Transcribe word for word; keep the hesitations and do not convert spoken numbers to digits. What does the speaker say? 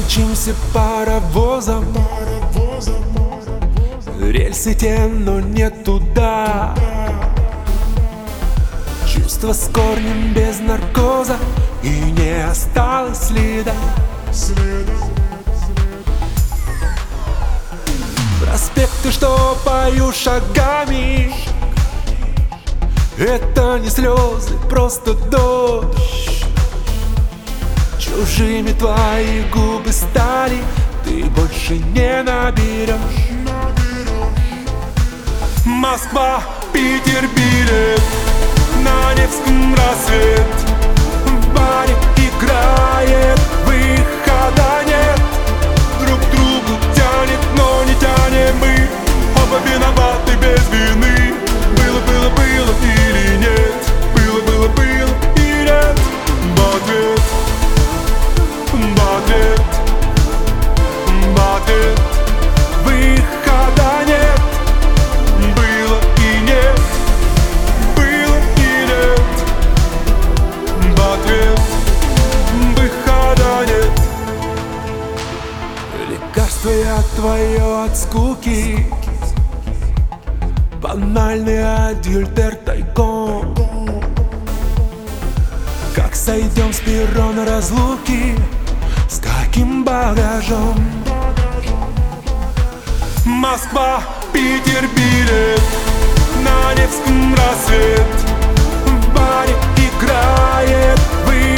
мчимся паровозом, рельсы те, но не туда. Чувство с корнем без наркоза, и не осталось следа. Проспекты, что пою шагами, это не слезы, просто дождь. Чужими твои губы стали, ты больше не наберешь. Москва, Питер, билет, на Невском рассвет. В баре играет, выхода нет. Друг к другу тянет, но не тянем мы. Оба виноваты без вины. Было, было, было или нет. Было, было, было и нет. В ответ, в ответ, в ответ. Выхода нет. Было и нет. Было и нет. В ответ, выхода нет. Лекарство я твое от скуки, банальный адюльтер тайком. Как сойдем с перрона разлуки, с каким багажом? Москва, Питер, билет, на Невском рассвет. В баре играет, вы